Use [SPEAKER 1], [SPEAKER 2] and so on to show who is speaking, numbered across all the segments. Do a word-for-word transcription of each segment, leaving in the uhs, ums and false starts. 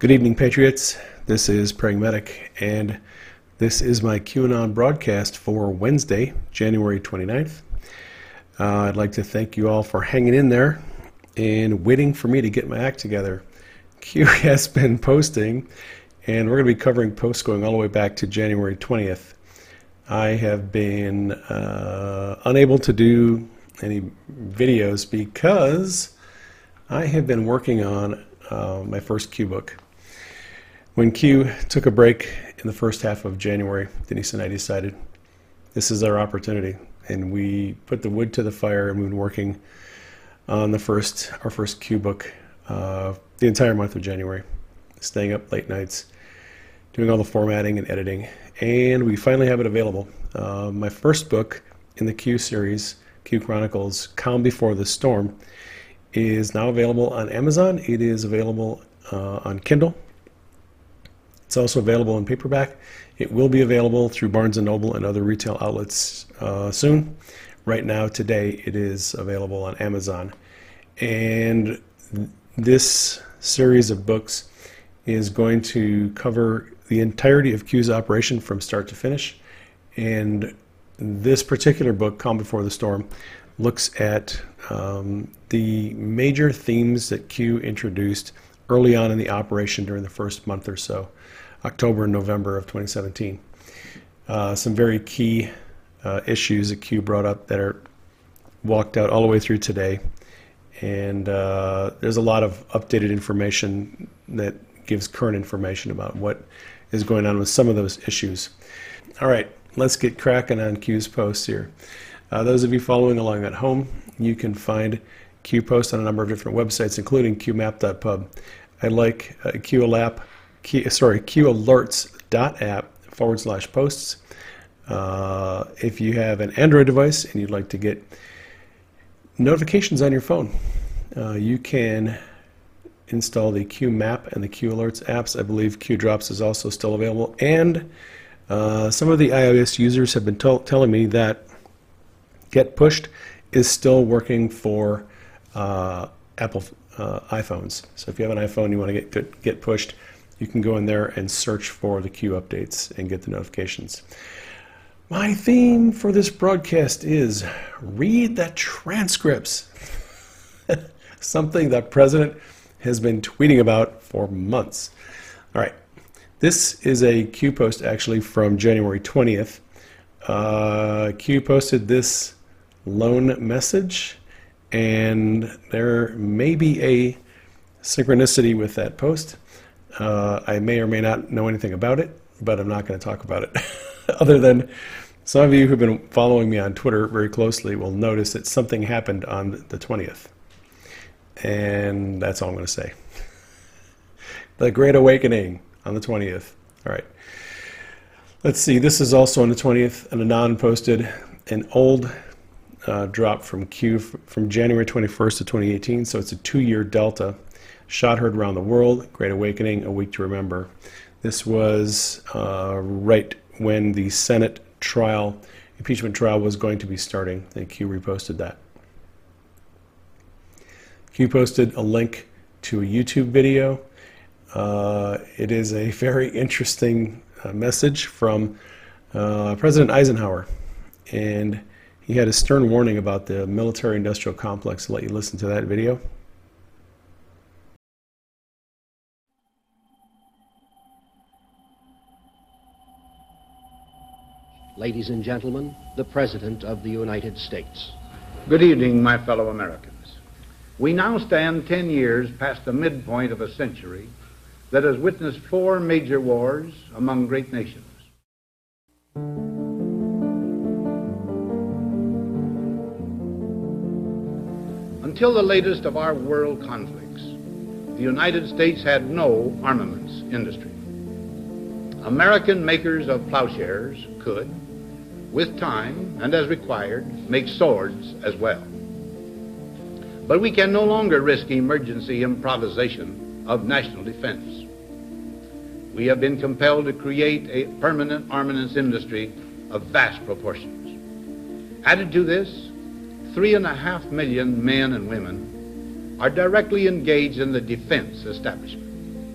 [SPEAKER 1] Good evening, Patriots. This is Praying Medic, and this is my QAnon broadcast for Wednesday, January twenty-ninth. Uh, I'd like to thank you all for hanging in there and waiting for me to get my act together. Q has been posting, and we're going to be covering posts going all the way back to January twentieth. I have been uh, unable to do any videos because I have been working on uh, my first Q book. When Q took a break in the first half of January, Denise and I decided this is our opportunity, and we put the wood to the fire, and we've been working on the first, our first Q book uh, the entire month of January, staying up late nights, doing all the formatting and editing, and we finally have it available. Uh, my first book in the Q series, Q Chronicles, Calm Before the Storm, is now available on Amazon. It is available uh, on Kindle. It's also available in paperback. It will be available through Barnes and Noble and other retail outlets uh, soon. Right now, today, it is available on Amazon. And this series of books is going to cover the entirety of Q's operation from start to finish. And this particular book, Calm Before the Storm, looks at um, the major themes that Q introduced early on in the operation during the first month or so, October and November of twenty seventeen. Uh, some very key uh, issues that Q brought up that are walked out all the way through today. And uh, there's a lot of updated information that gives current information about what is going on with some of those issues. All right, let's get cracking on Q's posts here. Uh, those of you following along at home, you can find Q posts on a number of different websites, including Q map dot pub. I like uh, QAlap, Q, sorry, QAlerts.app forward slash posts. Uh, if you have an Android device and you'd like to get notifications on your phone, uh, you can install the Q Map and the Q Alerts apps. I believe Q Drops is also still available. And uh, some of the iOS users have been telling me that Get Pushed is still working for uh, Apple uh, iPhones. So if you have an iPhone and you want to get, get pushed, you can go in there and search for the Q updates and get the notifications. My theme for this broadcast is read the transcripts. Something that President has been tweeting about for months. All right, this is a Q post actually from January twentieth. Uh, Q posted this lone message, and there may be a synchronicity with that post. Uh, I may or may not know anything about it, but I'm not going to talk about it. Other than some of you who've been following me on Twitter very closely will notice that something happened on the twentieth. And that's all I'm going to say. The Great Awakening on the twentieth. All right. Let's see. This is also on the twentieth. An Anon posted an old uh, drop from Q from January twenty-first to twenty eighteen. So it's a two-year delta. Shot heard around the world. Great Awakening, a week to remember. This was uh, right when the Senate trial, impeachment trial, was going to be starting. And Q reposted that. Q posted a link to a YouTube video. Uh, it is a very interesting uh, message from uh, President Eisenhower, and he had a stern warning about the military-industrial complex. I'll let you listen to that video.
[SPEAKER 2] Ladies and gentlemen, the President of the United States.
[SPEAKER 3] Good evening, my fellow Americans. We now stand ten years past the midpoint of a century that has witnessed four major wars among great nations. Until the latest of our world conflicts, the United States had no armaments industry. American makers of plowshares could, with time and as required, make swords as well. But we can no longer risk emergency improvisation of national defense. We have been compelled to create a permanent armaments industry of vast proportions. Added to this, three and a half million men and women are directly engaged in the defense establishment.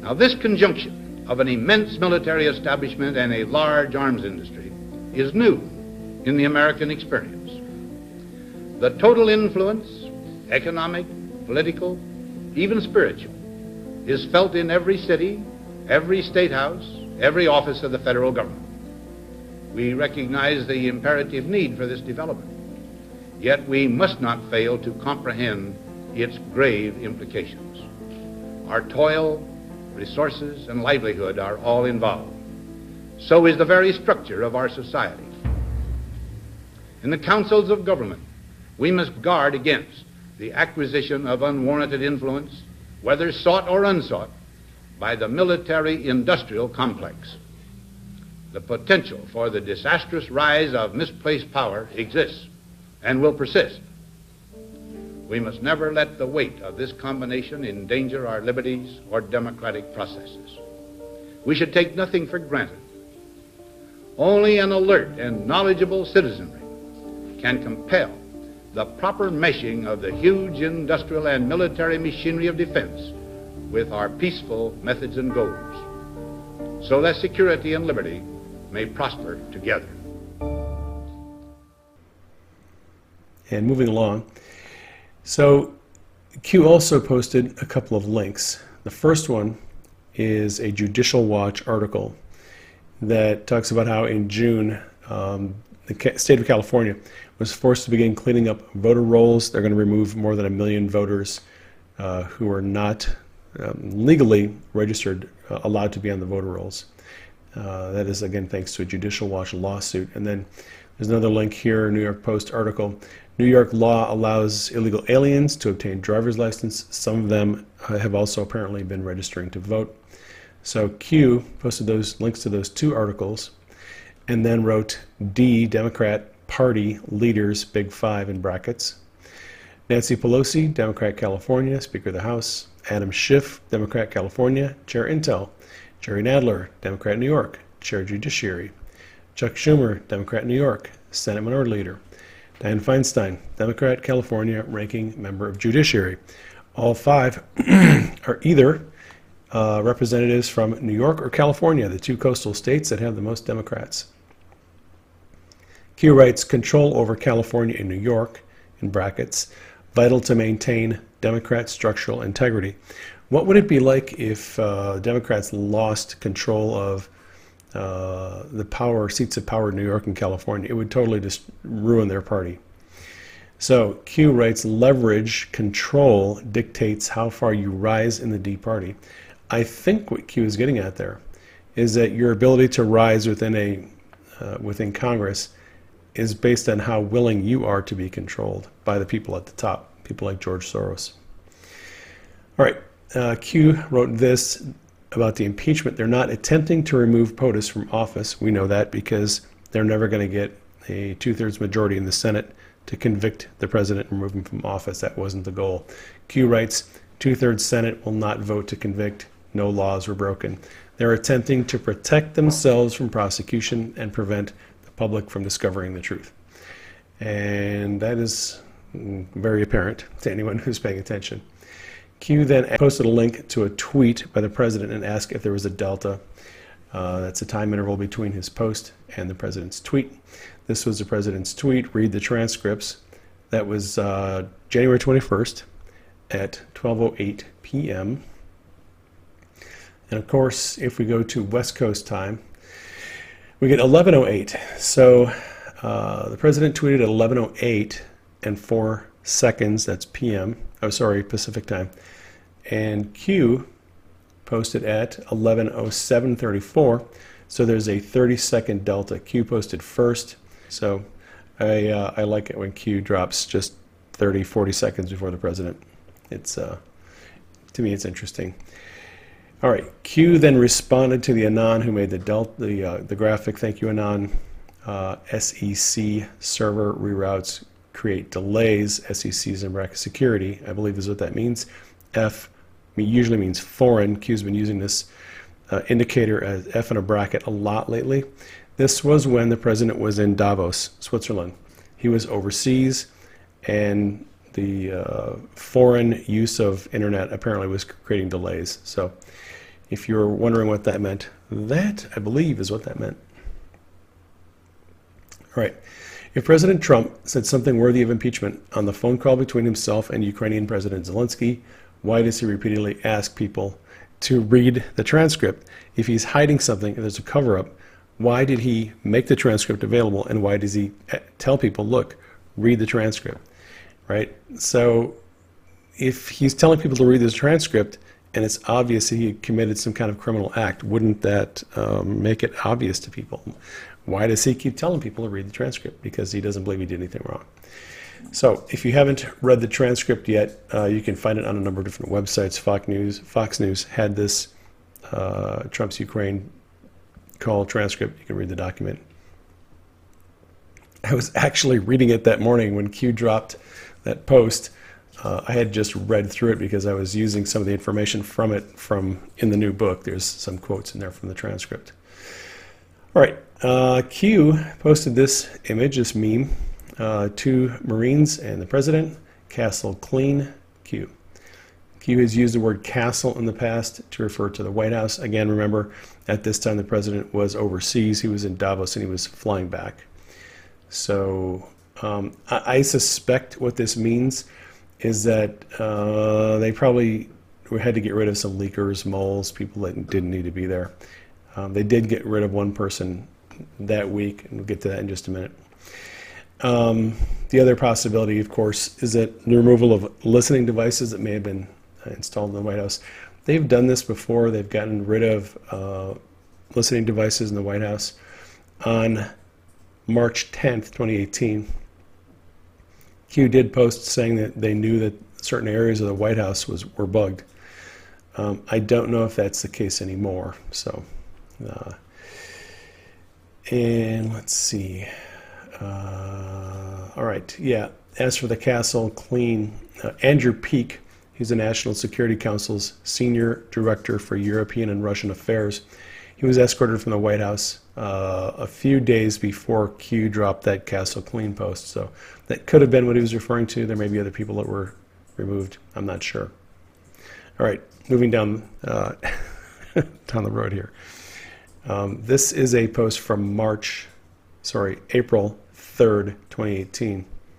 [SPEAKER 3] Now, this conjunction of an immense military establishment and a large arms industry is new in the American experience. The total influence, economic, political, even spiritual, is felt in every city, every state house, every office of the federal government. We recognize the imperative need for this development, yet we must not fail to comprehend its grave implications. Our toil, resources, and livelihood are all involved. So is the very structure of our society. In the councils of government, we must guard against the acquisition of unwarranted influence, whether sought or unsought, by the military-industrial complex. The potential for the disastrous rise of misplaced power exists and will persist. We must never let the weight of this combination endanger our liberties or democratic processes. We should take nothing for granted. Only an alert and knowledgeable citizenry can compel the proper meshing of the huge industrial and military machinery of defense with our peaceful methods and goals, so that security and liberty may prosper together.
[SPEAKER 1] And moving along, so Q also posted a couple of links. The first one is a Judicial Watch article that talks about how in June um, the state of California was forced to begin cleaning up voter rolls. They're going to remove more than a million voters uh, who are not um, legally registered, uh, allowed to be on the voter rolls. Uh, that is, again, thanks to a Judicial Watch lawsuit. And then there's another link here, a New York Post article. New York law allows illegal aliens to obtain driver's license. Some of them uh, have also apparently been registering to vote. So Q posted those links to those two articles and then wrote D, Democrat Party leaders, Big Five in brackets. Nancy Pelosi, Democrat California, Speaker of the House. Adam Schiff, Democrat California, Chair Intel. Jerry Nadler, Democrat New York, Chair Judiciary. Chuck Schumer, Democrat New York, Senate Minority Leader. Dianne Feinstein, Democrat California, Ranking Member of Judiciary. All five are either uh, representatives from New York or California, the two coastal states that have the most Democrats. Q writes, control over California and New York, in brackets, vital to maintain Democrat structural integrity. What would it be like if uh, Democrats lost control of uh, the power, seats of power in New York and California? It would totally just ruin their party. So Q writes, leverage control dictates how far you rise in the D party. I think what Q is getting at there is that your ability to rise within a uh, within Congress is based on how willing you are to be controlled by the people at the top, people like George Soros. All right, uh, Q wrote this about the impeachment. They're not attempting to remove POTUS from office. We know that because they're never going to get a two-thirds majority in the Senate to convict the president and remove him from office. That wasn't the goal. Q writes, two-thirds Senate will not vote to convict. No laws were broken. They're attempting to protect themselves from prosecution and prevent the public from discovering the truth. And that is very apparent to anyone who's paying attention. Q then posted a link to a tweet by the president and asked if there was a delta. Uh, that's a time interval between his post and the president's tweet. This was the president's tweet. Read the transcripts. That was uh, January twenty-first at twelve oh eight p m And of course, if we go to West Coast time, we get eleven oh eight. So uh, the president tweeted at eleven oh eight and four seconds, that's P M, oh sorry, Pacific time. And Q posted at eleven oh seven thirty-four. So there's a thirty second delta. Q posted first. So I, uh, I like it when Q drops just thirty, forty seconds before the president. It's, uh, to me, it's interesting. All right, Q then responded to the Anon who made the delta, the, uh, the graphic. Thank you, Anon. Uh, S E C server reroutes create delays. S E C is in bracket security, I believe is what that means. F usually means foreign. Q's been using this uh, indicator as F in a bracket a lot lately. This was when the president was in Davos, Switzerland. He was overseas, and the uh, foreign use of internet apparently was creating delays. So If you're wondering what that meant, that, I believe, is what that meant. All right. If President Trump said something worthy of impeachment on the phone call between himself and Ukrainian President Zelensky, why does he repeatedly ask people to read the transcript? If he's hiding something, if there's a cover-up, why did he make the transcript available, and why does he tell people, look, read the transcript, right? So if he's telling people to read this transcript and it's obvious he committed some kind of criminal act, wouldn't that um, make it obvious to people? Why does he keep telling people to read the transcript? Because he doesn't believe he did anything wrong. So if you haven't read the transcript yet, uh, you can find it on a number of different websites. Fox News, Fox News had this uh, Trump's Ukraine call transcript. You can read the document. I was actually reading it that morning when Q dropped that post. Uh, I had just read through it because I was using some of the information from it from in the new book. There's some quotes in there from the transcript. All right, uh, Q posted this image, this meme, uh, two Marines and the president, castle clean, Q. Q has used the word castle in the past to refer to the White House. Again, remember, at this time the president was overseas. He was in Davos and he was flying back. So um, I, I suspect what this means is that uh, they probably had to get rid of some leakers, moles, people that didn't need to be there. Um, they did get rid of one person that week, and we'll get to that in just a minute. Um, the other possibility, of course, is that the removal of listening devices that may have been installed in the White House. They've done this before. They've gotten rid of uh, listening devices in the White House. On March tenth, twenty eighteen, Q did post saying that they knew that certain areas of the White House was were bugged. Um, I don't know if that's the case anymore. So, uh, and let's see. Uh, all right, yeah. As for the castle clean, uh, Andrew Peek, he's the National Security Council's Senior Director for European and Russian Affairs. He was escorted from the White House uh, a few days before Q dropped that castle clean post. So that could have been what he was referring to. There may be other people that were removed. I'm not sure. All right, moving down uh, down the road here. Um, this is a post from March, sorry, April third, twenty eighteen.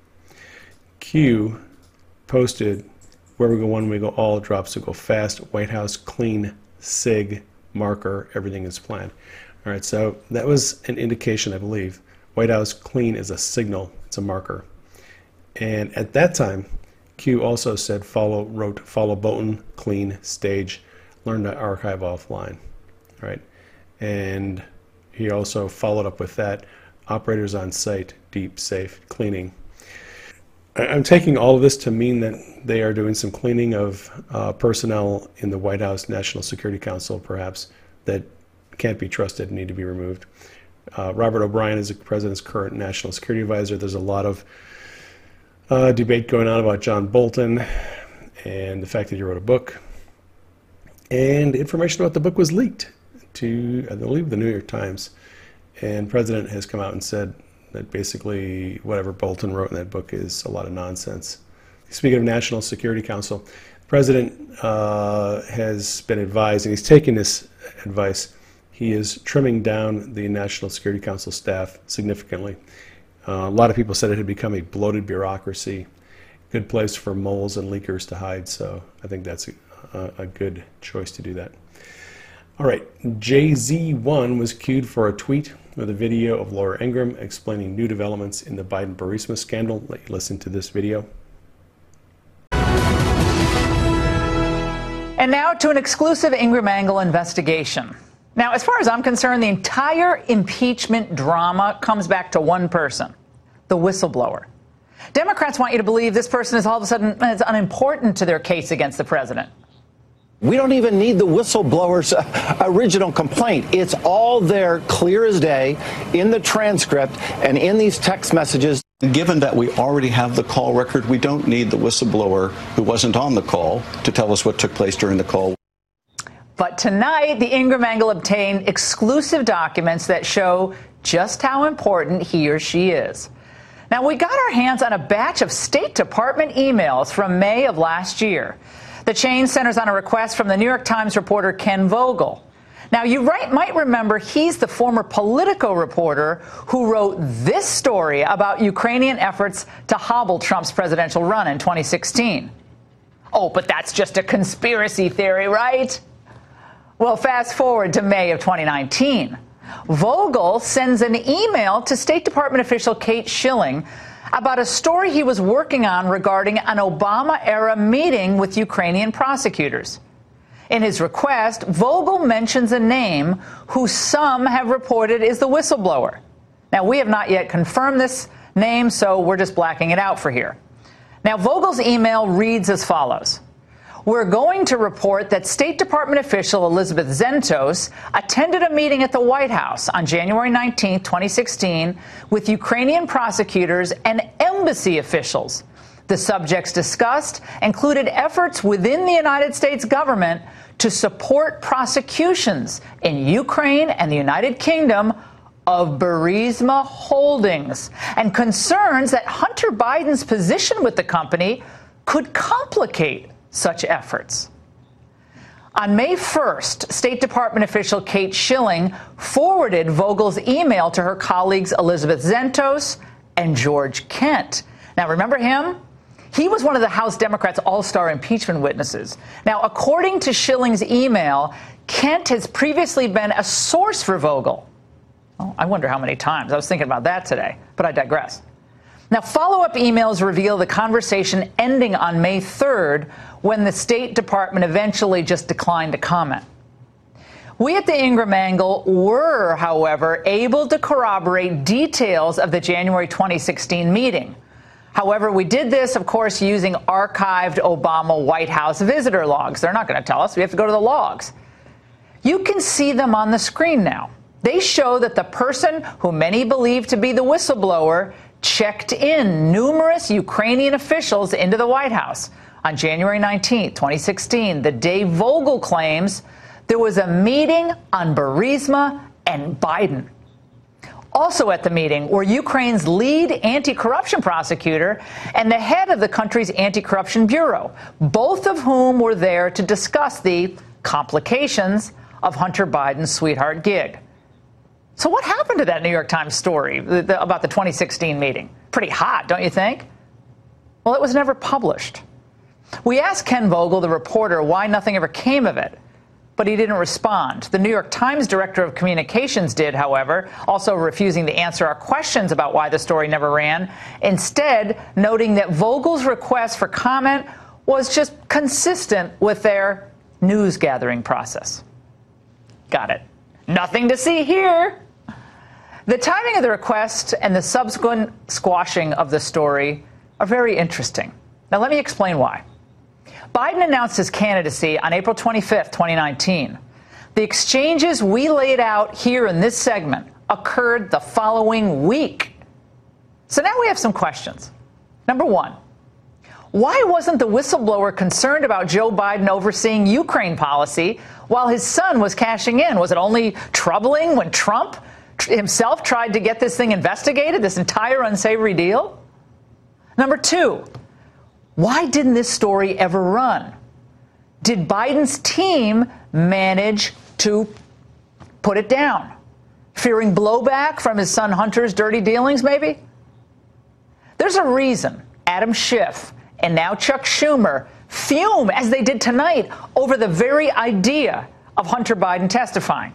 [SPEAKER 1] Q posted, where we go one, we go all, drops to go fast, White House clean, sig, marker, everything is planned. All right, so that was an indication, I believe. White House clean is a signal, it's a marker. And at that time, Q also said, follow, wrote, follow Bolton, clean, stage, learn to archive offline. All right, and he also followed up with that, operators on site, deep, safe, cleaning. I'm taking all of this to mean that they are doing some cleaning of uh, personnel in the White House National Security Council, perhaps, that can't be trusted and need to be removed. Uh, Robert O'Brien is the president's current national security advisor. There's a lot of uh, debate going on about John Bolton and the fact that he wrote a book. And information about the book was leaked to, I believe, the New York Times. And the president has come out and said that basically whatever Bolton wrote in that book is a lot of nonsense. Speaking of National Security Council, the president uh, has been advised, and he's taken this advice, he is trimming down the National Security Council staff significantly. Uh, a lot of people said it had become a bloated bureaucracy, good place for moles and leakers to hide, so I think that's a, a good choice to do that. All right, J Z one was cued for a tweet with a video of Laura Ingraham explaining new developments in the Biden-Burisma scandal. Let you listen to this video.
[SPEAKER 4] And now to an exclusive Ingraham Angle investigation. Now, as far as I'm concerned, the entire impeachment drama comes back to one person, the whistleblower. Democrats want you to believe this person is all of a sudden is unimportant to their case against the president.
[SPEAKER 5] We don't even need the whistleblower's uh, original complaint. It's all there, clear as day, in the transcript and in these text messages.
[SPEAKER 6] Given that we already have the call record, we don't need the whistleblower who wasn't on the call to tell us what took place during the call.
[SPEAKER 4] But tonight, the Ingraham Angle obtained exclusive documents that show just how important he or she is. Now, we got our hands on a batch of State Department emails from May of last year. The chain centers on a request from the New York Times reporter Ken Vogel. Now, you right, might remember he's the former Politico reporter who wrote this story about Ukrainian efforts to hobble Trump's presidential run in twenty sixteen. Oh, but that's just a conspiracy theory, right? Well, fast forward to May of twenty nineteen. Vogel sends an email to State Department official Kate Schilling about a story he was working on regarding an Obama-era meeting with Ukrainian prosecutors. In his request, Vogel mentions a name who some have reported is the whistleblower. Now, we have not yet confirmed this name, so we're just blacking it out for here. Now, Vogel's email reads as follows. We're going to report that State Department official Elizabeth Zentos attended a meeting at the White House on January nineteenth, twenty sixteen, with Ukrainian prosecutors and embassy officials. The subjects discussed included efforts within the United States government to support prosecutions in Ukraine and the United Kingdom of Burisma Holdings and concerns that Hunter Biden's position with the company could complicate such efforts. On May first, State Department official Kate Schilling forwarded Vogel's email to her colleagues Elizabeth Zentos and George Kent. Now, remember him? He was one of the House Democrats' all-star impeachment witnesses. Now, according to Schilling's email, Kent has previously been a source for Vogel. Oh, I wonder how many times. I was thinking about that today, but I digress. Now, follow-up emails reveal the conversation ending on May third when the State Department eventually just declined to comment. We at the Ingram Angle were, however, able to corroborate details of the January twenty sixteen meeting. However, we did this, of course, using archived Obama White House visitor logs. They're not going to tell us. We have to go to the logs. You can see them on the screen now. They show that the person who many believe to be the whistleblower checked in numerous Ukrainian officials into the White House on January nineteenth, twenty sixteen, the day Vogel claims there was a meeting on Burisma and Biden. Also at the meeting were Ukraine's lead anti-corruption prosecutor and the head of the country's anti-corruption bureau, both of whom were there to discuss the complications of Hunter Biden's sweetheart gig. So what happened to that New York Times story the, the, about the twenty sixteen meeting? Pretty hot, don't you think? Well, it was never published. We asked Ken Vogel, the reporter, why nothing ever came of it, but he didn't respond. The New York Times director of communications did, however, also refusing to answer our questions about why the story never ran, instead noting that Vogel's request for comment was just consistent with their news-gathering process. Got it. Nothing to see here. The timing of the request and the subsequent squashing of the story are very interesting. Now, let me explain why. Biden announced his candidacy on April twenty-fifth, twenty nineteen. The exchanges we laid out here in this segment occurred the following week. So now we have some questions. Number one, why wasn't the whistleblower concerned about Joe Biden overseeing Ukraine policy while his son was cashing in? Was it only troubling when Trump himself tried to get this thing investigated, this entire unsavory deal? Number two, why didn't this story ever run? Did Biden's team manage to put it down? Fearing blowback from his son Hunter's dirty dealings, maybe? There's a reason Adam Schiff and now Chuck Schumer fume, as they did tonight, over the very idea of Hunter Biden testifying.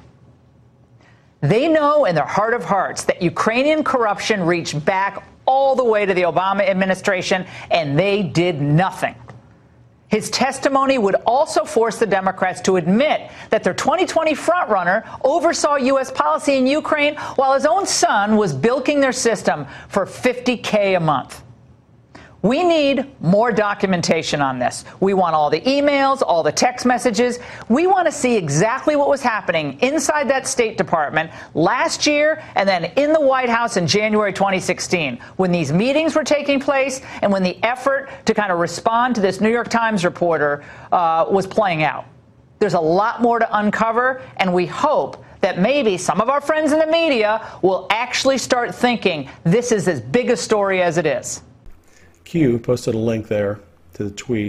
[SPEAKER 4] They know in their heart of hearts that Ukrainian corruption reached back all the way to the Obama administration, and they did nothing. His testimony would also force the Democrats to admit that their twenty twenty frontrunner oversaw U S policy in Ukraine while his own son was bilking their system for fifty K a month. We need more documentation on this. We want all the emails, all the text messages. We want to see exactly what was happening inside that State Department last year and then in the White House in January twenty sixteen, when these meetings were taking place and when the effort to kind of respond to this New York Times reporter uh, was playing out. There's a lot more to uncover, and we hope that maybe some of our friends in the media will actually start thinking this is as big a story as it is.
[SPEAKER 1] Q posted a link there to the tweet.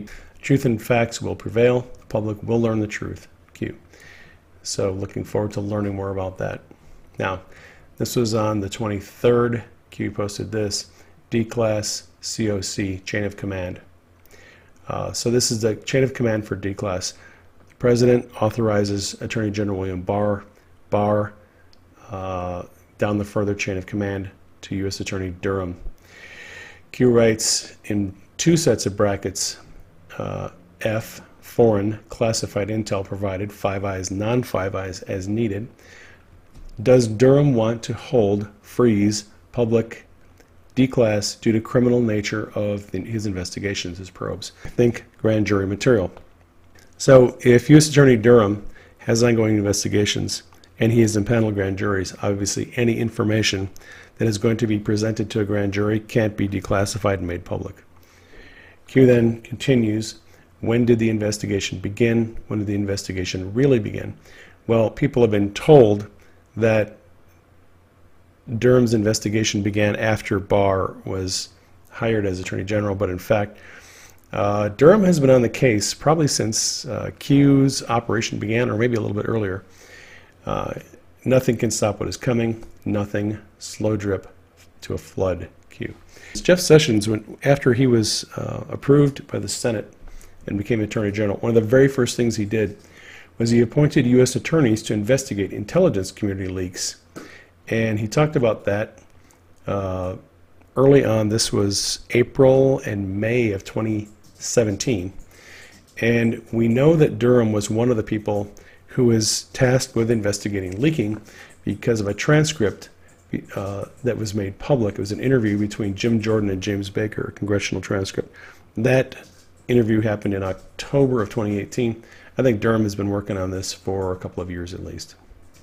[SPEAKER 1] Truth and facts will prevail. The public will learn the truth. Q. So looking forward to learning more about that. Now, this was on the twenty-third. Q posted this. D-Class C O C, chain of command. Uh, so this is the chain of command for D-Class. The President authorizes Attorney General William Barr, Barr uh, down the further chain of command to U S Attorney Durham. Q writes in two sets of brackets, uh, F, foreign, classified intel provided, Five Eyes, non-Five Eyes as needed. Does Durham want to hold, freeze, public D-Class due to criminal nature of the, his investigations, his probes? Think grand jury material. So if U S Attorney Durham has ongoing investigations and he is impaneled grand juries, obviously any information that is going to be presented to a grand jury can't be declassified and made public. Q then continues, when did the investigation begin? When did the investigation really begin? Well, people have been told that Durham's investigation began after Barr was hired as Attorney General, but in fact, uh, Durham has been on the case probably since uh, Q's operation began, or maybe a little bit earlier. Uh, nothing can stop what is coming. Nothing. Slow drip to a flood. Q. Jeff Sessions, when, after he was uh, approved by the Senate and became Attorney General, one of the very first things he did was he appointed U S attorneys to investigate intelligence community leaks. And he talked about that uh, early on. This was April and May of twenty seventeen. And we know that Durham was one of the people who was tasked with investigating leaking because of a transcript uh, that was made public. It was an interview between Jim Jordan and James Baker, a congressional transcript. That interview happened in October of twenty eighteen. I think Durham has been working on this for a couple of years at least.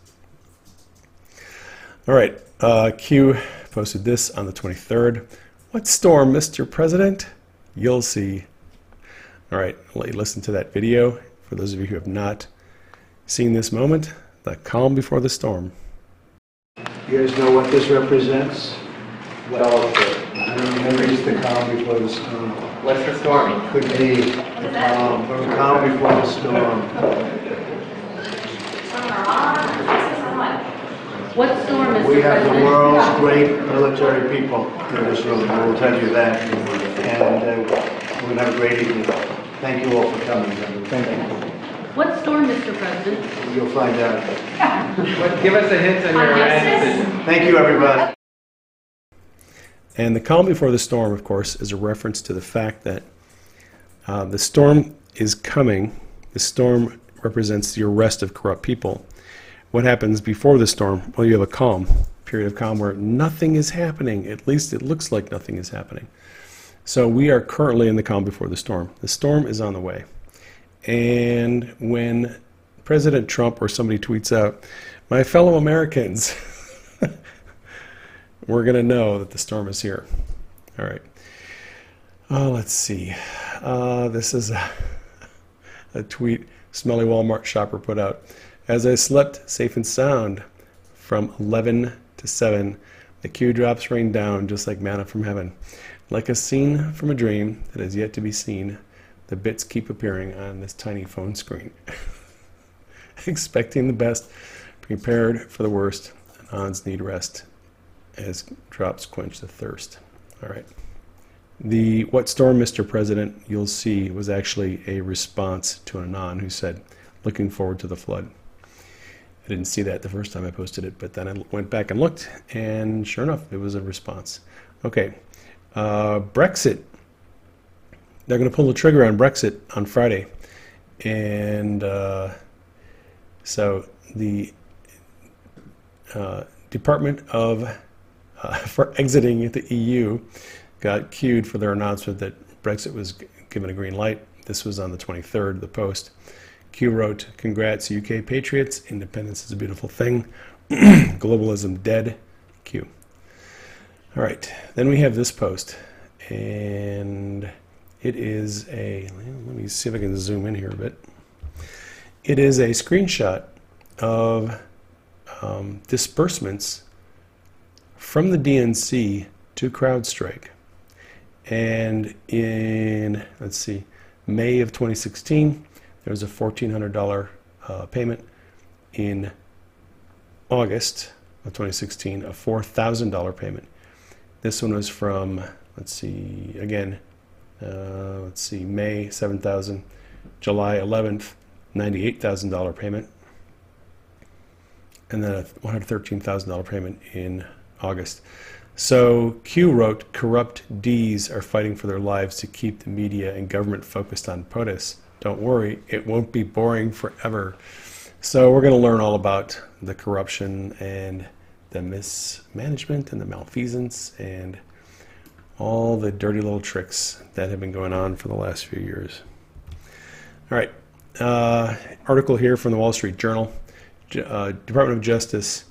[SPEAKER 1] All right, uh, Q posted this on the twenty-third. What storm, Mister President? You'll see. All right, I'll let you listen to that video. For those of you who have not seen this moment, the calm before the storm.
[SPEAKER 7] You guys know what this represents? Well, I don't remember, it's the calm before the storm.
[SPEAKER 8] What's the storm?
[SPEAKER 7] Could be the calm, the calm before the storm.
[SPEAKER 8] What storm is
[SPEAKER 7] We have the world's great military people in this room, I will tell you that. And uh, we're going to have a great evening. Thank you all for coming. Thank you.
[SPEAKER 8] What storm, Mister President?
[SPEAKER 7] You'll find out.
[SPEAKER 9] Give us a hint on your answer.
[SPEAKER 7] Thank you, everybody.
[SPEAKER 1] And the calm before the storm, of course, is a reference to the fact that uh, the storm is coming. The storm represents the arrest of corrupt people. What happens before the storm? Well, you have a calm, period of calm where nothing is happening. At least it looks like nothing is happening. So we are currently in the calm before the storm. The storm is on the way. And when President Trump or somebody tweets out, my fellow Americans, we're going to know that the storm is here. All right. Oh, let's see. Uh, this is a, a tweet Smelly Walmart shopper put out. As I slept safe and sound from eleven to seven, the Q drops rain down just like manna from heaven. Like a scene from a dream that is yet to be seen, the bits keep appearing on this tiny phone screen. Expecting the best, prepared for the worst, and ons need rest as drops quench the thirst. All right. The what storm, Mister President, you'll see was actually a response to an anon who said, looking forward to the flood. I didn't see that the first time I posted it, but then I went back and looked, and sure enough, it was a response. Okay, uh, Brexit. They're going to pull the trigger on Brexit on Friday. And uh, so the uh, Department of, uh, for exiting the E U got cued for their announcement that Brexit was given a green light. This was on the twenty-third, the Post. Q wrote, congrats U K patriots, independence is a beautiful thing. Globalism dead. Q. All right, then we have this post. And it is a, let me see if I can zoom in here a bit. It is a screenshot of um, disbursements from the D N C to CrowdStrike. And in, let's see, May of twenty sixteen, there was a fourteen hundred dollars uh, payment. In August of twenty sixteen, a four thousand dollars payment. This one was from, let's see, again, uh, let's see, May, seven thousand dollars, July eleventh, ninety-eight thousand dollars payment, and then a one hundred thirteen thousand dollars payment in August. So Q wrote, corrupt D's are fighting for their lives to keep the media and government focused on POTUS. Don't worry, it won't be boring forever. So we're going to learn all about the corruption and the mismanagement and the malfeasance and all the dirty little tricks that have been going on for the last few years. All right, uh, article here from the Wall Street Journal. Uh, Department of Justice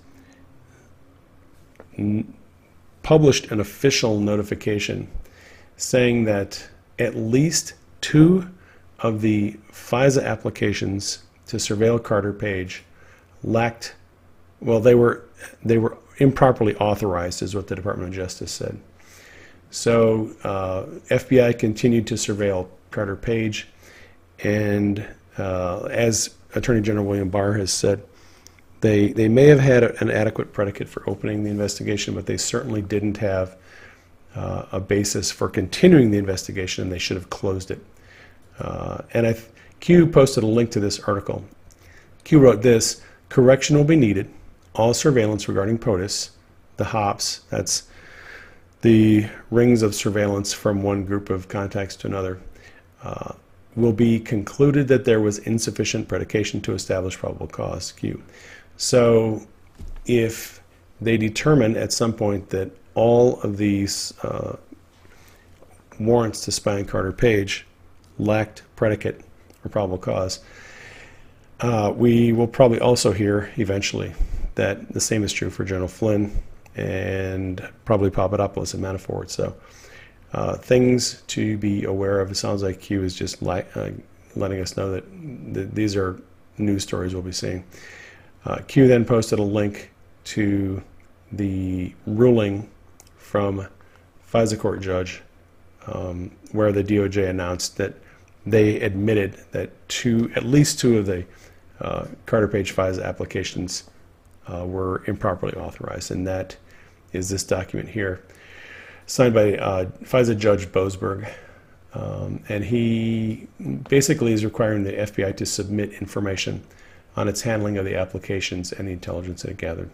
[SPEAKER 1] n- published an official notification saying that at least two of the FISA applications to surveil Carter Page lacked, well, they were they were improperly authorized, is what the Department of Justice said. So uh, F B I continued to surveil Carter Page, and uh, as Attorney General William Barr has said, they they may have had an adequate predicate for opening the investigation, but they certainly didn't have uh, a basis for continuing the investigation, and they should have closed it. Uh, and I. Q posted a link to this article. Q wrote this: correction will be needed. All surveillance regarding POTUS, the hops, that's the rings of surveillance from one group of contacts to another, uh, will be concluded that there was insufficient predication to establish probable cause. Q. So if they determine at some point that all of these uh, warrants to spy on Carter Page lacked predicate or probable cause, uh, we will probably also hear eventually that the same is true for General Flynn and probably Papadopoulos and Manafort. So uh, things to be aware of. It sounds like Q is just li- uh, letting us know that th- these are news stories we'll be seeing. Uh, Q then posted a link to the ruling from FISA court judge um, where the D O J announced that they admitted that two, at least two of the uh, Carter Page FISA applications uh, were improperly authorized, and that is this document here, signed by uh, FISA Judge Boasberg, um, and he basically is requiring the F B I to submit information on its handling of the applications and the intelligence that it gathered.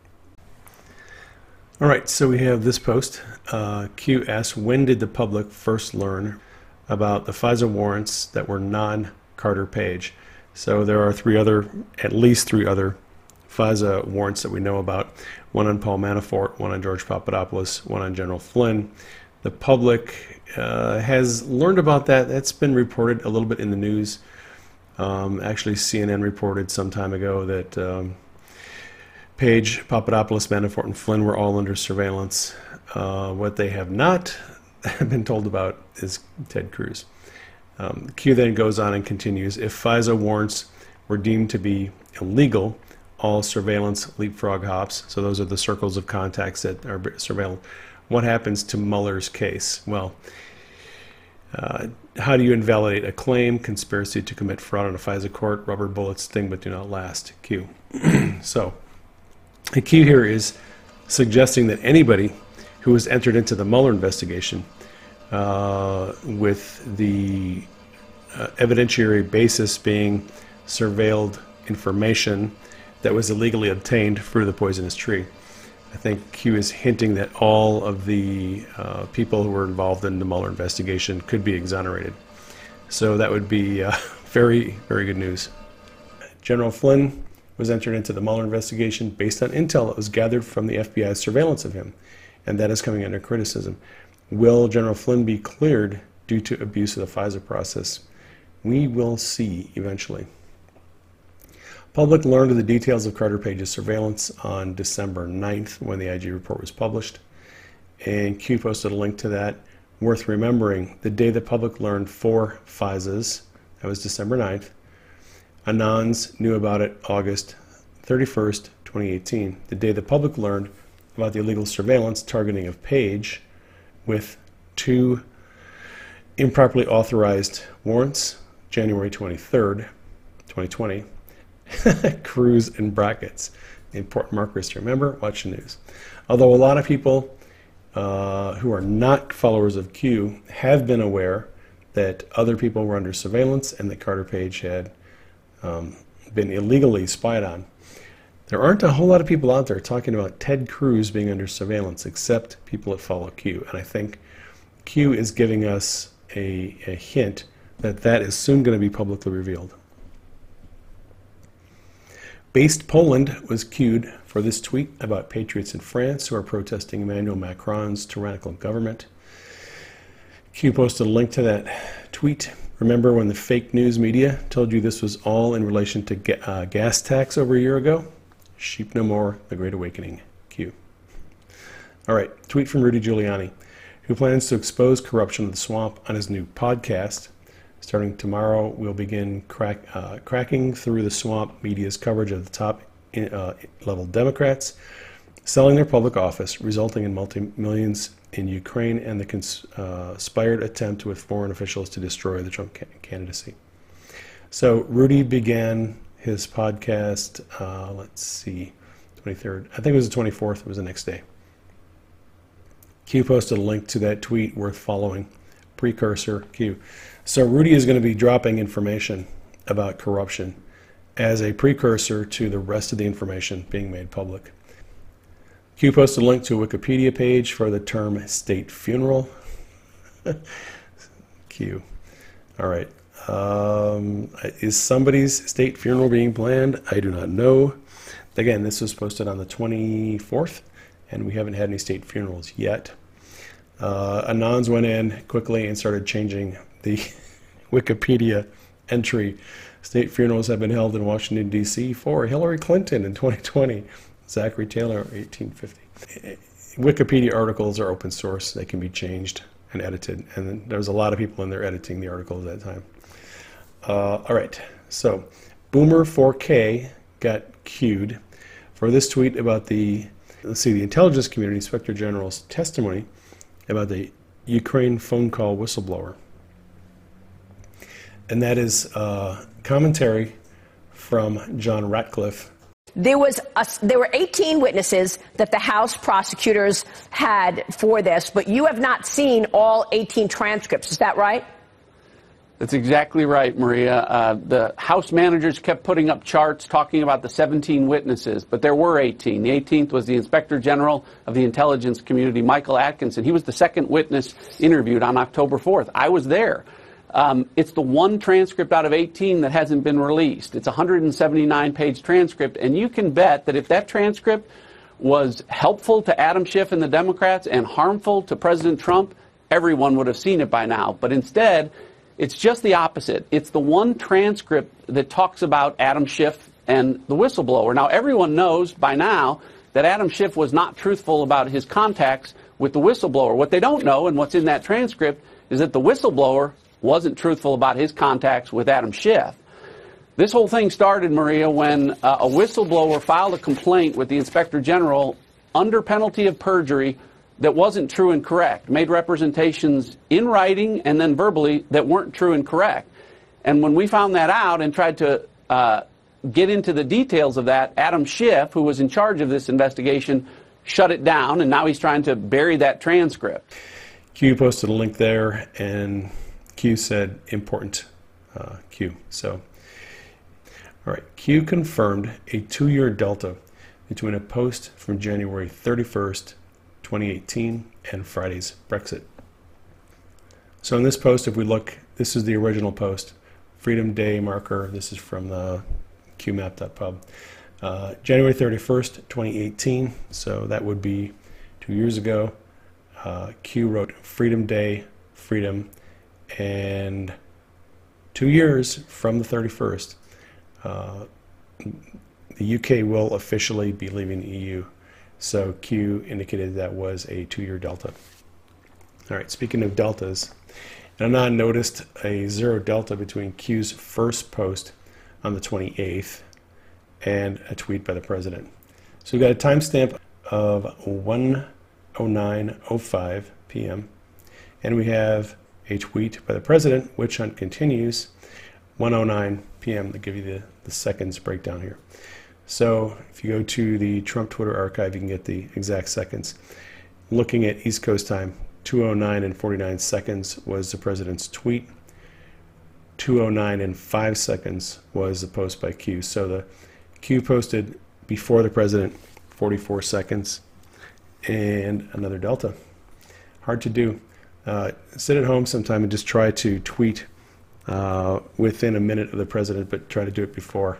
[SPEAKER 1] All right, so we have this post. Uh, Q asks, when did the public first learn about the FISA warrants that were non-Carter Page? So there are three other, at least three other FISA warrants that we know about. One on Paul Manafort, one on George Papadopoulos, one on General Flynn. The public uh, has learned about that. That's been reported a little bit in the news. Um, actually, C N N reported some time ago that um, Page, Papadopoulos, Manafort, and Flynn were all under surveillance. Uh, what they have not been told about is Ted Cruz. Um, Q then goes on and continues, if FISA warrants were deemed to be illegal, all surveillance leapfrog hops, so those are the circles of contacts that are surveilled, what happens to Mueller's case? Well, uh, how do you invalidate a claim? Conspiracy to commit fraud in a FISA court, rubber bullets sting but do not last. Q. So the Q here is suggesting that anybody who was entered into the Mueller investigation uh, with the uh, evidentiary basis being surveilled information that was illegally obtained through the poisonous tree. I think Q is hinting that all of the uh, people who were involved in the Mueller investigation could be exonerated. So that would be uh, very, very good news. General Flynn was entered into the Mueller investigation based on intel that was gathered from the F B I's surveillance of him, and that is coming under criticism. Will General Flynn be cleared due to abuse of the FISA process? We will see eventually. Public learned of the details of Carter Page's surveillance on December ninth when the I G report was published, and Q posted a link to that. Worth remembering, the day the public learned four FISAs, that was December ninth, Anons knew about it August thirty-first, twenty eighteen. The day the public learned about the illegal surveillance targeting of Page with two improperly authorized warrants, January twenty-third, twenty twenty. Cruz in brackets. Important markers to remember. Watch the news. Although a lot of people uh, who are not followers of Q have been aware that other people were under surveillance and that Carter Page had um, been illegally spied on. There aren't a whole lot of people out there talking about Ted Cruz being under surveillance, except people that follow Q. And I think Q is giving us a, a hint that that is soon going to be publicly revealed. Based Poland was cued for this tweet about patriots in France who are protesting Emmanuel Macron's tyrannical government. Q posted a link to that tweet. Remember when the fake news media told you this was all in relation to ga uh, gas tax over a year ago? Sheep no more, the Great Awakening. Q. All right, tweet from Rudy Giuliani, who plans to expose corruption of the swamp on his new podcast. Starting tomorrow, we'll begin crack, uh, cracking through the swamp media's coverage of the top uh, level Democrats selling their public office, resulting in multi-millions in Ukraine and the conspired attempt with foreign officials to destroy the Trump ca candidacy. So Rudy began his podcast, uh, let's see, twenty-third. I think it was the twenty-fourth. It was the next day. Q posted a link to that tweet worth following. Precursor Q. So Rudy is going to be dropping information about corruption as a precursor to the rest of the information being made public. Q posted a link to a Wikipedia page for the term state funeral. Q. All right. Um, is somebody's state funeral being planned? I do not know. Again, this was posted on the twenty-fourth, and we haven't had any state funerals yet. Uh, Anons went in quickly and started changing the Wikipedia entry. State funerals have been held in Washington, D C for Hillary Clinton in twenty twenty. Zachary Taylor, eighteen fifty. Wikipedia articles are open source. They can be changed and edited. And there was a lot of people in there editing the article at that time. Uh, all right, so Boomer four K got cued for this tweet about the, let's see, the intelligence community inspector general's testimony about the Ukraine phone call whistleblower. And that is uh, commentary from John Ratcliffe.
[SPEAKER 10] There was a, there were eighteen witnesses that the House prosecutors had for this, but you have not seen all eighteen transcripts. Is that right?
[SPEAKER 11] That's exactly right, Maria. Uh, the House managers kept putting up charts talking about the seventeen witnesses, but there were eighteen. The eighteenth was the Inspector General of the Intelligence Community, Michael Atkinson. He was the second witness interviewed on October fourth. I was there. Um, it's the one transcript out of eighteen that hasn't been released. It's a one hundred seventy-nine page transcript, and you can bet that if that transcript was helpful to Adam Schiff and the Democrats and harmful to President Trump, everyone would have seen it by now. But instead, it's just the opposite. It's the one transcript that talks about Adam Schiff and the whistleblower. Now, everyone knows by now that Adam Schiff was not truthful about his contacts with the whistleblower. What they don't know, and what's in that transcript, is that the whistleblower wasn't truthful about his contacts with Adam Schiff. This whole thing started, Maria, when uh, a whistleblower filed a complaint with the Inspector General under penalty of perjury that wasn't true and correct, made representations in writing and then verbally that weren't true and correct. And when we found that out and tried to uh, get into the details of that, Adam Schiff, who was in charge of this investigation, shut it down, and now he's trying to bury that transcript.
[SPEAKER 1] Q posted a link there, and Q said important uh, Q. So, all right, Q confirmed a two-year delta between a post from January thirty-first, twenty eighteen and Friday's Brexit. So in this post, if we look, this is the original post, Freedom Day marker. This is from the Q map dot pub. Uh, January thirty-first, twenty eighteen, so that would be two years ago. Uh, Q wrote Freedom Day, Freedom, and two years from the thirty-first, uh, the U K will officially be leaving the E U. So Q indicated that was a two-year delta. All right, speaking of deltas, Anon noticed a zero delta between Q's first post on the twenty-eighth and a tweet by the president. So we got a timestamp of one oh nine oh five p m and we have a tweet by the president, witch hunt continues, one oh nine p m They give you the, the seconds breakdown here. So if you go to the Trump Twitter archive, you can get the exact seconds. Looking at East Coast time, two oh nine and forty-nine seconds was the president's tweet. two oh nine and five seconds was the post by Q. So the Q posted before the president, forty-four seconds, and another delta. Hard to do. Uh, sit at home sometime and just try to tweet uh, within a minute of the president, but try to do it before.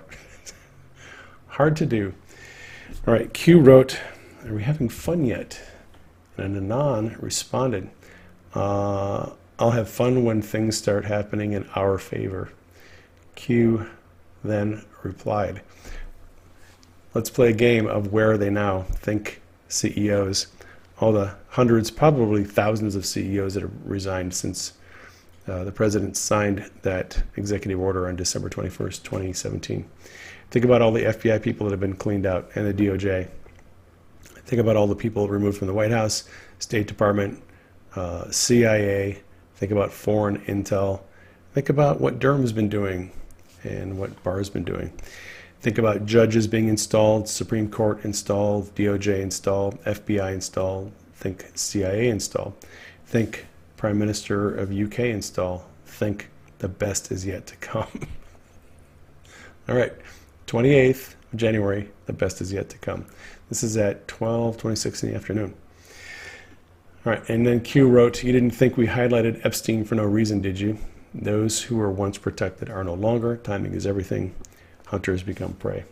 [SPEAKER 1] Hard to do. All right, Q wrote, "Are we having fun yet?" And Anon responded, uh, "I'll have fun when things start happening in our favor." Q then replied, "Let's play a game of where are they now? Think C E Os. All the hundreds, probably thousands of C E Os that have resigned since uh, the president signed that executive order on December twenty-first, twenty seventeen. Think about all the F B I people that have been cleaned out and the D O J. Think about all the people removed from the White House, State Department, uh, C I A. Think about foreign intel. Think about what Durham's been doing and what Barr's been doing. Think about judges being installed, Supreme Court installed, D O J installed, F B I installed. Think C I A installed. Think Prime Minister of U K installed. Think the best is yet to come." All right, twenty-eighth of January, the best is yet to come. This is at twelve twenty-six in the afternoon. All right, and then Q wrote, "You didn't think we highlighted Epstein for no reason, did you? Those who were once protected are no longer. Timing is everything. Hunters become prey."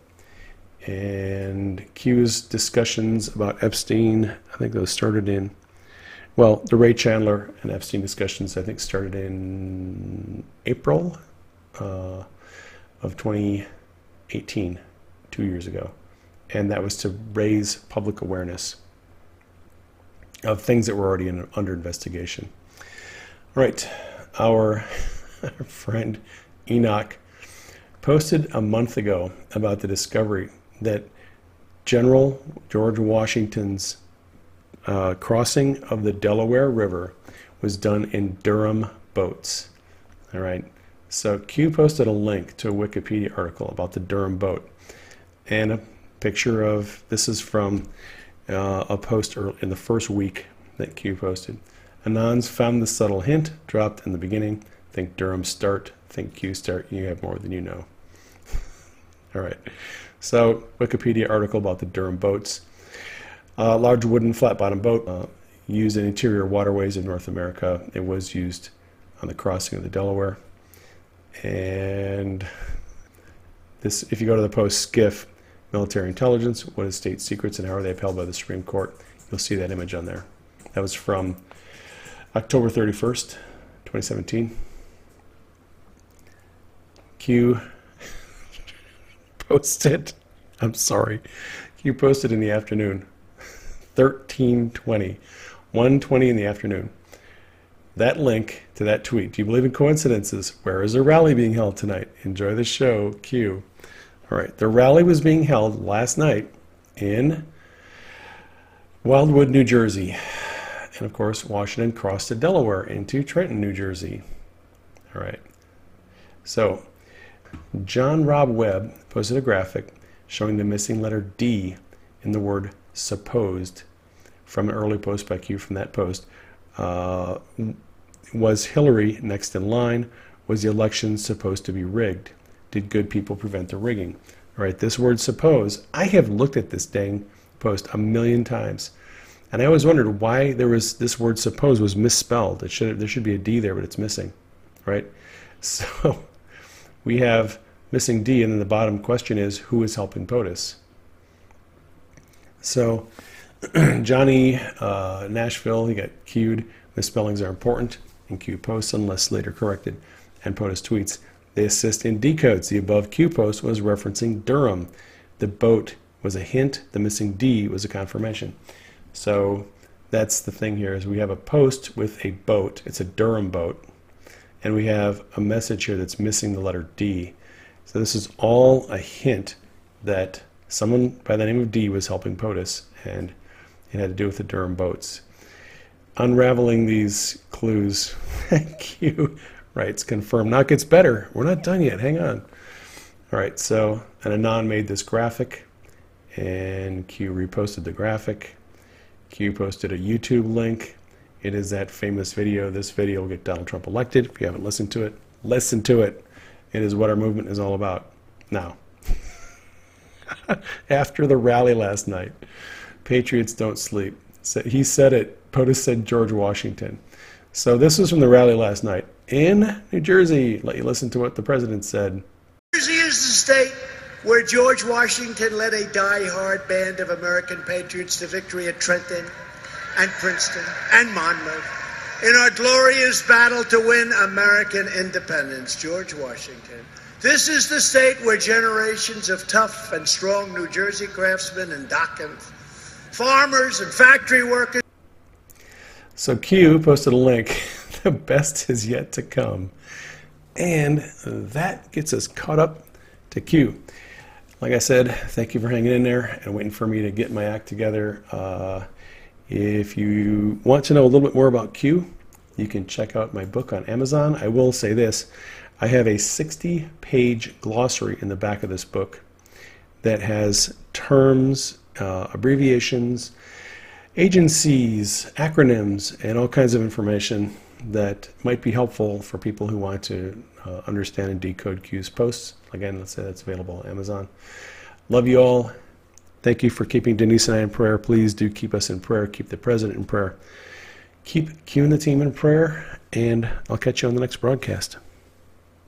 [SPEAKER 1] And Q's discussions about Epstein, I think those started in, well, the Ray Chandler and Epstein discussions, I think, started in April uh, of twenty eighteen, two years ago. And that was to raise public awareness of things that were already in, under investigation. All right, our friend Enoch posted a month ago about the discovery that General George Washington's uh, crossing of the Delaware River was done in Durham boats. All right, so Q posted a link to a Wikipedia article about the Durham boat and a picture of, this is from uh, a post in the first week that Q posted. Anons found the subtle hint, dropped in the beginning. Think Durham start, think Q start, you have more than you know. All right, so Wikipedia article about the Durham boats. A uh, large wooden flat-bottom boat uh, used in interior waterways of North America. It was used on the crossing of the Delaware. And this, if you go to the post, skiff, military intelligence, what is state secrets and how are they upheld by the Supreme Court? You'll see that image on there. That was from October thirty-first, twenty seventeen. Q posted, I'm sorry, Q posted in the afternoon, thirteen twenty, one twenty in the afternoon. That link to that tweet. Do you believe in coincidences? Where is a rally being held tonight? Enjoy the show, Q. All right, the rally was being held last night in Wildwood, New Jersey. And of course, Washington crossed to Delaware into Trenton, New Jersey. All right. So, John Rob Webb posted a graphic showing the missing letter D in the word supposed from an early post by Q from that post. Uh, was Hillary next in line? Was the election supposed to be rigged? Did good people prevent the rigging? All right, this word suppose, I have looked at this dang post a million times. And I always wondered why there was this word suppose was misspelled. It should there should be a D there, but it's missing, right? So we have missing D, and then the bottom question is, who is helping POTUS? So Johnny uh, Nashville, he got Q'd. Misspellings are important in Q posts unless later corrected. And POTUS tweets, they assist in decodes. The above Q post was referencing Durham. The boat was a hint. The missing D was a confirmation. So that's the thing here is we have a post with a boat. It's a Durham boat. And we have a message here that's missing the letter D. So this is all a hint that someone by the name of D was helping POTUS, and it had to do with the Durham boats. Unraveling these clues. Q writes, confirm. Now it gets better. We're not done yet. Hang on. All right, so an Anon made this graphic, and Q reposted the graphic. Q posted a YouTube link. It is that famous video. This video will get Donald Trump elected. If you haven't listened to it, listen to it. It is what our movement is all about. Now, after the rally last night, Patriots don't sleep. So he said it. POTUS said George Washington. So this was from the rally last night in New Jersey. Let you listen to what the president said.
[SPEAKER 12] New Jersey is the state where George Washington led a die-hard band of American patriots to victory at Trenton and Princeton and Monmouth in our glorious battle to win American independence. George Washington. This is the state where generations of tough and strong New Jersey craftsmen and dockers, farmers and factory workers.
[SPEAKER 1] So Q posted a link. The best is yet to come. And that gets us caught up to Q. Like I said, thank you for hanging in there and waiting for me to get my act together. Uh, if you want to know a little bit more about Q, you can check out my book on Amazon. I will say this. I have a sixty page glossary in the back of this book that has terms, uh, abbreviations, agencies, acronyms, and all kinds of information that might be helpful for people who want to uh, understand and decode Q's posts. Again, let's say that's available on Amazon. Love you all. Thank you for keeping Denise and I in prayer. Please do keep us in prayer. Keep the president in prayer. Keep Q and the team in prayer, and I'll catch you on the next broadcast.